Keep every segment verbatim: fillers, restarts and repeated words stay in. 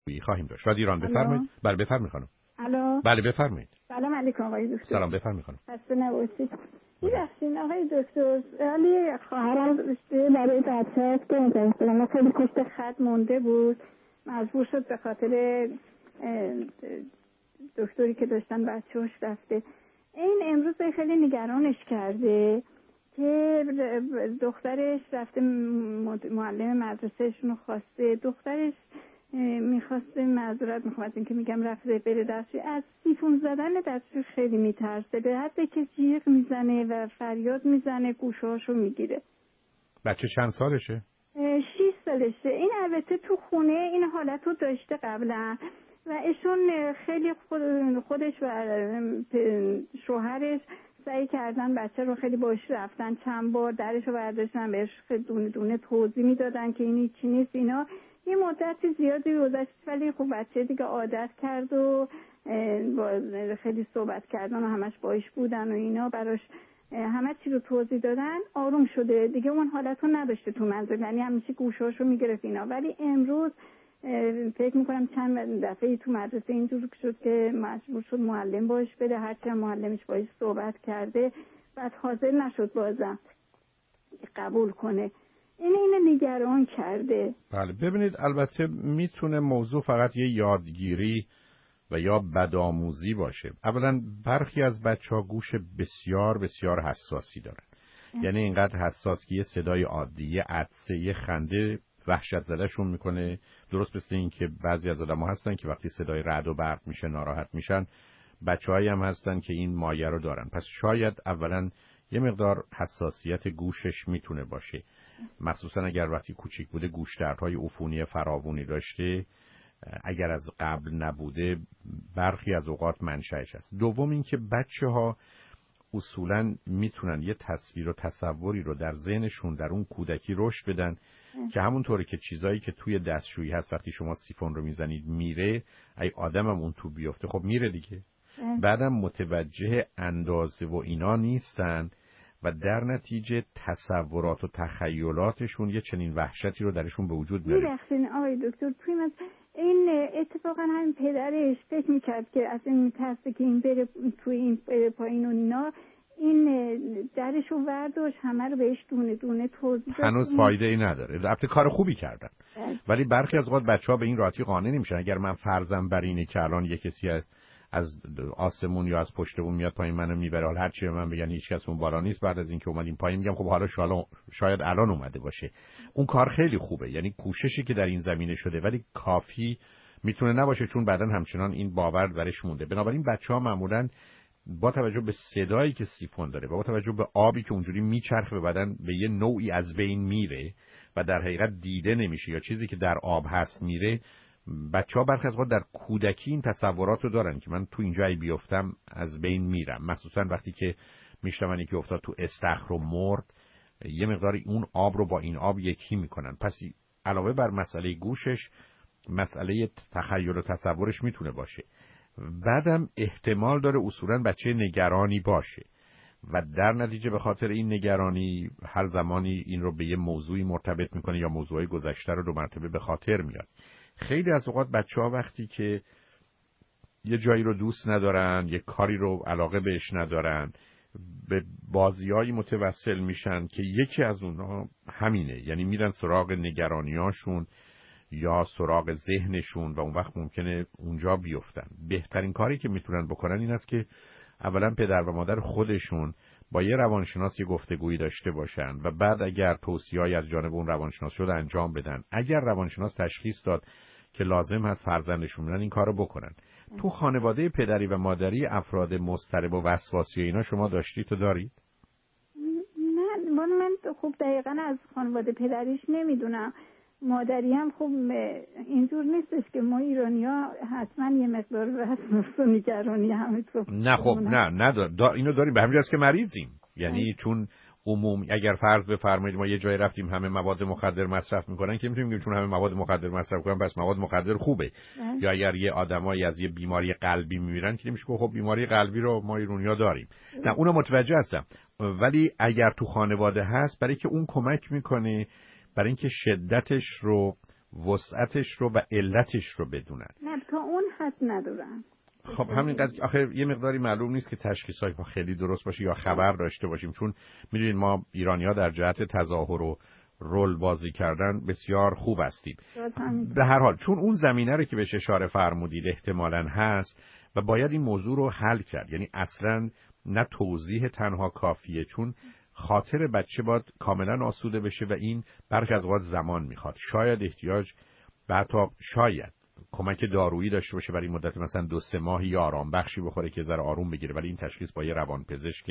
خواهیم داشت. شاید ایران بفرمایید. بله بفرمایید خانم. الو. بله بفرمایید. سلام علیکم آقای دکتر. سلام بفرمایید خانم. خسته نباشید. ببخشید آقای دکتر، ولی خواهرم برای بچه‌اش که مثلا خیلی پشت خط مونده بود، مجبور شد به خاطر دکتری که داشتن بچه‌اش رفته. این امروز خیلی نگرانش کرده که دخترش رفته معلم مدرسهشون خواسته، دخترش میخواسته معذرت میخواد این که میگم رفته بره دستشوی، از سیفون زدن دستشوی خیلی میترسه، به حد که جیغ میزنه و فریاد میزنه، گوشهاشو میگیره. بچه چند سالشه؟ شیش سالشه. این البته تو خونه این حالتو داشته قبلا و ایشون خیلی خودش و شوهرش سعی کردن بچه رو خیلی باش رفتن، چند بار درش رو برداشتن، بهش دونه دونه توضیح میدادن که این چی نیست اینا. یه مدتی زیادی گذشت ولی خب بچه دیگه عادت کرد و خیلی صحبت کردن و همش باش بودن و اینا، براش همه چی رو توضیح دادن، آروم شده دیگه، اون حالت رو نداشته تو منزل، یعنی همیشه گوشاشو میگرفت اینا. ولی امروز فکر میکنم چند دفعه تو مدرسه اینجور شد که مجبور شد معلم باش بده، هرچی هم معلمش باش صحبت کرده بعد حاضر نشد بازم قبول کنه. این اینو نگران کرده. بله ببینید، البته میتونه موضوع فقط یه یادگیری و یا بدآموزی باشه. اولا برخی از بچه‌ها گوش بسیار بسیار حساسی دارن، یعنی اینقدر حساس که یه صدای عادی، یه عطسه، یه خنده وحشت زدهشون میکنه. درست مثل این که بعضی از آدم‌ها هستن که وقتی صدای رعد و برق میشه ناراحت میشن، بچه‌هایی هم هستن که این مایه رو دارن. پس شاید اولا یه مقدار حساسیت گوشش میتونه باشه، مخصوصا اگر وقتی کوچیک بوده گوش دردهای عفونی فراوانی داشته، اگر از قبل نبوده برخی از اوقات منشأش است. دوم این که بچه‌ها اصولاً میتونن یه تصویر و تصوری رو در ذهنشون در اون کودکی رشد بدن اه. که همونطوری که چیزایی که توی دستشویی هست وقتی شما سیفون رو میزنید میره، ای آدمم اون تو بیفته خب میره دیگه. اه. بعدم متوجه اندازه و اینا نیستن و در نتیجه تصورات و تخیلاتشون یه چنین وحشتی رو درشون به وجود میاره. می‌بخشین آقای دکتر، توی من این اتفاقا همین پدرش فکر میکرد که از این میترسه که این بره توی این بره پایین و اینا، این درشو ورداشت همه رو بهش دونه دونه توضیح داد. هنوز فایده ای نداره. البته کار خوبی کردن اه. ولی برخی از اوقات بچه‌ها به این راحتی قانع نمیشن. اگر من فرضم بر اینه که الان یه کسی از آسمون یا از پشت بوم میاد پایین منو میبره، حالا هر چی من بگن هیچ کس اون بالا نیست، بعد از اینکه اومدیم پایین میگم خب حالا شالا شاید الان اومده باشه. اون کار خیلی خوبه، یعنی کوششی که در این زمینه شده، ولی کافی میتونه نباشه چون بعداً همچنان این باور برش مونده. بنابراین بچه‌ها معمولاً با توجه به صدایی که سیفون داره و با توجه به آبی که اونجوری میچرخه به بدن به یه نوعی از بین میره و در حقیقت دیده نمیشه یا چیزی که در آب هست میره، بچه‌ها برخی از وقت در کودکی این تصورات رو دارن که من تو اینجایی بیفتم از بین میرم، مخصوصا وقتی که میشنون یکی افتاد تو استخر و مرد، یه مقداری اون آب رو با این آب یکی میکنن. پس علاوه بر مسئله گوشش، مسئله تخیل و تصورش میتونه باشه. بعدم احتمال داره اصولا بچه نگرانی باشه و در نتیجه به خاطر این نگرانی هر زمانی این رو به یه موضوعی مرتبط میکنه یا موضوعی گذشته رو دو مرتبه به خاطر میاد. خیلی از اوقات بچه‌ها وقتی که یه جایی رو دوست ندارن، یه کاری رو علاقه بهش ندارن، به بازیایی متوسل میشن که یکی از اونها همینه، یعنی میرن سراغ نگرانیاشون یا سراغ ذهنشون و اون وقت ممکنه اونجا بیفتن. بهترین کاری که میتونن بکنن این است که اولا پدر و مادر خودشون با یه روانشناس یه گفتگویی داشته باشن و بعد اگر توصیه‌ای از جانب اون روانشناس شده انجام بدن. اگر روانشناس تشخیص داد که لازم هست فرزندشون برن این کارو بکنن. تو خانواده پدری و مادری افراد مضطرب و وسواسی اینا شما داشتید تو دارید؟ نه من من خوب دقیقاً از خانواده پدریش نمیدونم. مادری هم خوب اینجور نیستش که ما ایرانی‌ها حتما یه مقدار وسواس و نگرانی همینطور. نه خب نه نه دا اینو داریم، به همین جاست که مریضیم. یعنی چون عموم اگر فرض بفرمایید ما یه جایی رفتیم همه مواد مخدر مصرف میکنن که میتونیم بگیم چون همه مواد مخدر مصرف میکنن پس مواد مخدر خوبه. اه. یا اگر یه آدمایی از یه بیماری قلبی میمیرن که نمیشه خب بیماری قلبی رو ما ایرانی‌ها داریم. اه. نه اونو متوجه هستم، ولی اگر تو خانواده هست برای که اون کمک میکنه برای اینکه شدتش رو وسعتش رو و علتش رو بدونن. نه تا اون حد ندارن. خب همینقدر آخه یه مقداری معلوم نیست که تشخیصای ما خیلی درست باشه یا خبر داشته باشیم، چون میدونید ما ایرانی‌ها در جهت تظاهر و رول بازی کردن بسیار خوب هستیم. به هر حال چون اون زمینه رو که بهش اشاره فرمودید احتمالاً هست و باید این موضوع رو حل کرد. یعنی اصلاً نه توضیح تنها کافیه، چون خاطر بچه باید کاملا آسوده بشه و این برخی از اوقات زمان میخواد. شاید احتیاج به حتی شاید کمک دارویی داشته باشه برای مدت مثلا دو سه ماهی یا آرام بخشی بخوره که ذره آروم بگیره، ولی این تشخیص با یه روانپزشک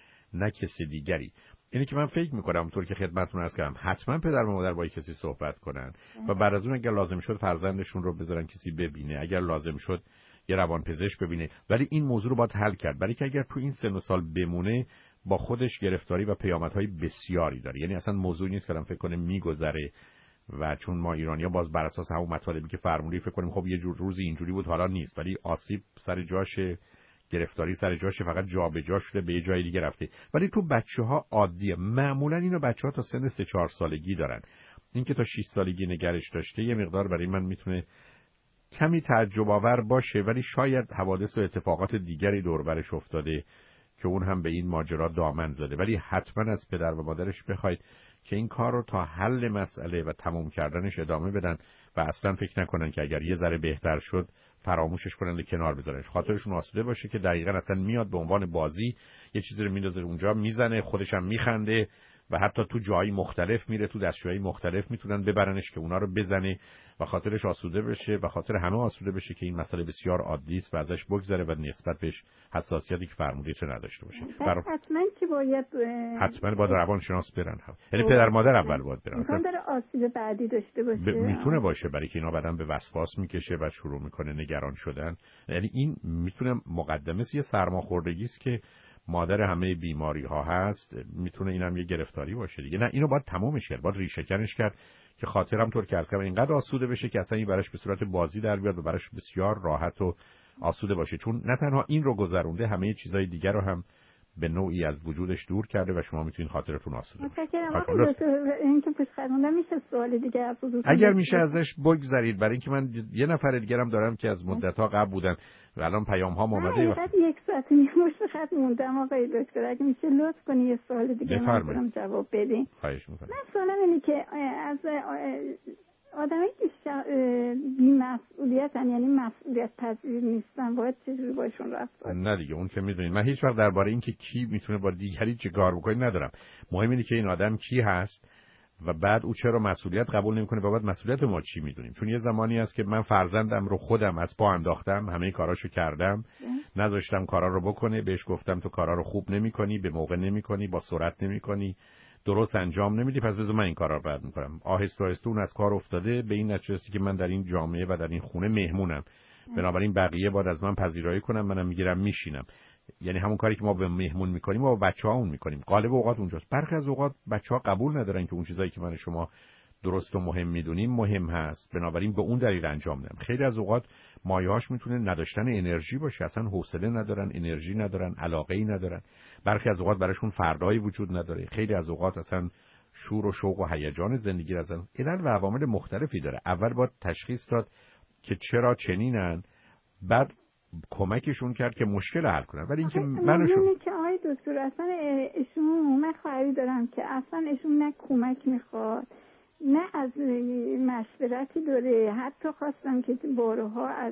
نه کسی دیگری. اینه که من فکر میکنم اونطور که خدمتتون عرض کردم حتما پدر و مادر با کسی صحبت کنن و بعد از اون اگر لازم شد فرزندشون رو بذارن کسی ببینه، اگر لازم شد یه روانپزشک ببینه، ولی این موضوع رو باید حل کرد. برای که اگر تو این سن و سال بمونه با خودش گرفتاری و پیامدهای بسیاری داره. یعنی اصلا موضوعی نیست که آدم فکر کنه میگذره و چون ما ایرانی‌ها باز بر اساس همون مطالبی که فرمودید فکر کنیم خب یه جور روزی اینجوری بود حالا نیست، ولی آسیب سر جاشه، گرفتاری سر جاشه، فقط جابجا شده به یه جای دیگه رفته. ولی تو بچه‌ها عادیه. معمولا اینو بچه‌ها تا سن سه چهار سالگی دارن. اینکه تا شش سالگی نگرش داشته یه مقدار برای من میتونه کمی تعجب آور باشه، ولی شاید حوادث و اتفاقات دیگری دور برش افتاده که اون هم به این ماجرا دامن زده. ولی حتما از پدر و مادرش بخواید که این کار رو تا حل مسئله و تموم کردنش ادامه بدن و اصلا فکر نکنن که اگر یه ذره بهتر شد فراموشش کنن و کنار بذارنش. خاطرشون آسوده باشه که دقیقاً اصلا میاد به عنوان بازی یه چیزی رو میندازه اونجا میزنه، خودش هم میخنده و حتی تو جایی مختلف میره، تو دستشویی مختلف میتونن ببرنش که اونا رو بزنه و خاطرش آسوده بشه و خاطر همه آسوده بشه که این مسئله بسیار عادی است و ازش بگذره و نسبت بهش حساسیتی که فرمودید نداشته باشه. برای حتما که باید حتما باید روانشناس برن. یعنی پدر مادر اول باید برن. مثلا داره آسیب بعدی داشته باشه. ب... میتونه باشه، برای که اینا بعداً به وسواس میکشه و شروع میکنه نگران شدن. یعنی این میتونه مقدمه یه سرماخوردگی است که مادر همه بیماری ها هست. میتونه اینم یه گرفتاری باشه دیگه. نه اینو باید تمومش کرد، باید ریشه کنش کرد که خاطرم طور که عرض کردم اینقدر آسوده بشه که اصلا این براش به صورت بازی در بیاد و براش بسیار راحت و آسوده باشه. چون نه تنها این رو گذرونده، همه چیزای دیگر رو هم به نوعی از وجودش دور کرده و شما میتونید خاطرتون آسوده باشه. اینکه پیش خدمتم میشه سوال دیگه از اگر میشه ازش بگذرید، برای اینکه من یه نفر دیگرم دارم که از مدت‌ها قبل بودن و الان پیام ها اومده. فقط یک ساعت نیم خط موندم آقای دکتر، اگه میشه لطف کنی یه سوال دیگه من برام جواب بدین. خواهش می‌کنم. من سوالم اینه که از آدمایی که بی‌مسئولیتن، یعنی مسئولیت پذیر نیستن، باید چجوری باشون رفتار؟ نه دیگه اون که میدونید من هیچ وقت درباره این که کی میتونه با دیگری چه کار بکنه ندارم. مهم اینه که این آدم کی هست و بعد او چرا مسئولیت قبول نمیکنه و بعد مسئولیت ما چی میدونیم. چون یه زمانی هست که من فرزندم رو خودم از پا انداختم، همه کاراشو کردم، نذاشتم کارا رو بکنه، بهش گفتم تو کارا رو خوب نمیکنی، به موقع نمیکنی، با سرعت نمیکنی، درست انجام نمیدی، پس بذار من این کارا رو بعد میکنم. آهسته آهسته اون از کار افتاده به این نتیجه که من در این جامعه و در این خونه مهمونم، بنابراین بقیه باید از من پذیرایی کنن، منم میگیرم میشینم. یعنی همون کاری که ما به مهمون میکنیم ما با بچه‌ها اون میکنیم. غالب اوقات اونجاست. برخی از اوقات بچه‌ها قبول ندارن که اون چیزایی که من شما درست و مهم میدونیم مهم هست، بنابراین به اون دلیل انجام نمیدن. خیلی از اوقات مایه‌هاش میتونه نداشتن انرژی باشه، اصلا حوصله ندارن، انرژی ندارن، علاقه‌ای ندارن. برخی از اوقات براشون فردایی وجود نداره. خیلی از اوقات اصلا شور و شوق و هیجان زندگی از علل و عوامل مختلفی داره. اول باید تشخیص داد که چرا چنینن، بعد کمکشون کرد که مشکل حل کنن. ولی اینکه منشون که آقای دکتر اصلا ایشون من خواهری دارم که اصلا ایشون نه کمک میخواد نه از مشورتی داره. حتی خواستم که بارها از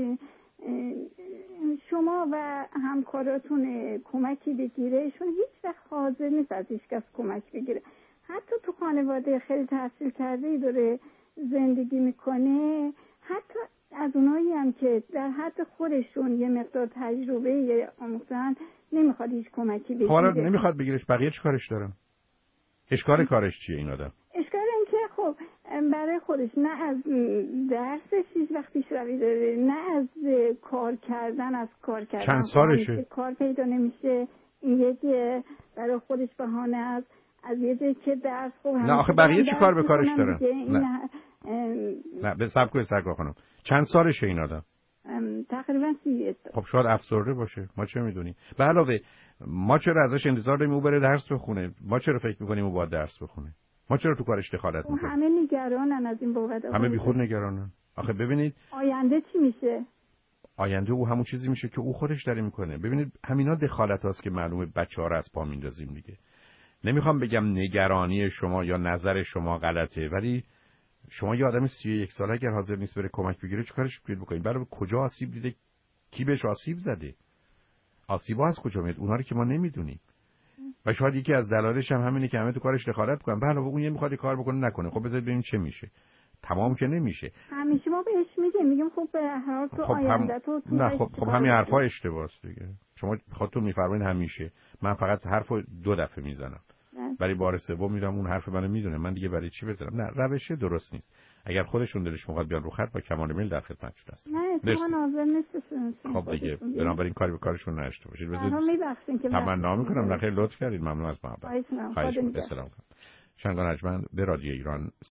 شما و همکاراتون کمکی بگیره، ایشون هیچ وقت حاضر نیست از هیچ کس کمک بگیره. حتی تو خانواده خیلی تحصیل کرده داره زندگی میکنه، حتی از اونایی هم که در حد خودشون یه مقدار تجربه آموختن نمیخواد هیچ کمکی بگیره. حالا نمیخواد بگیرش، بقیه چی کارش دارن؟ اشکال کارش چیه این آدم؟ اشکال این که خب برای خودش نه از درسش هیچ وقت پیشروی داره، نه از کار کردن از کار کردن. چند سالشه؟ کار پیدا نمیشه. این یکی برای خودش بهانه است. از یه جایی که درس خوب نه آخه بقیه چی کار به کارش دارن؟ نه نه به سب کنید سرکار خانم. چند سالشه این آدم؟ تقریبا سی. خب شاید افسرده باشه، ما چه میدونیم. به علاوه ما چرا ازش انتظار داریم او بره درس بخونه؟ ما چرا فکر میکنیم او باید درس بخونه؟ ما چرا تو کارش دخالت میکنیم؟ همه نگرانن از این بابت. همه بیخود نگرانن. آخه ببینید آینده چی میشه؟ آینده او همون چیزی میشه که او خودش داره میکنه. ببینید همینا دخالت هاست که معلومه بچه‌ها رو از پا میندازیم دیگه. نمیخوام بگم نگرانی شما یا نظر شما غلطه، ولی شما یه آدم سی و یک ساله اگر حاضر نیست بره کمک بگیره چیکارش بکنید؟ برای کجا آسیب دیده؟ کی بهش آسیب زده؟ آسیبا از کجا میاد؟ اونها رو که ما نمیدونیم. و شاید یکی از دلایلش هم همینه که همه تو کارش دخالت کنن. به علاوه اون یه میخواد کار بکنه نکنه. خب بذارید ببینیم چه میشه. تمام که نمیشه. همیشه ما بهش میگیم میگیم خب به هر حال تو خب آینده تو نه خب خب همین حرفا اشتباهه دیگه. شما خودتون میفرمایید همیشه. من فقط حرفو دو دفعه میزنم. برای بار سوم میرم اون حرف منو میدونه. من دیگه برای چی بزنم؟ نه روش درست نیست. اگر خودشون دلش میخواد بیان رو خط با کمال میل در خدمتشون هستم. نه تو ناظر نیستشون. خب دیگه بنابراین کاری به کارشون نشته باشید. بذارید میبخشین که تمنا میکنم. نه خیر لطف کردید. ممنون از محبت. خواهش می‌کنم. سلام. شنگان ارجمند به رادیو ایران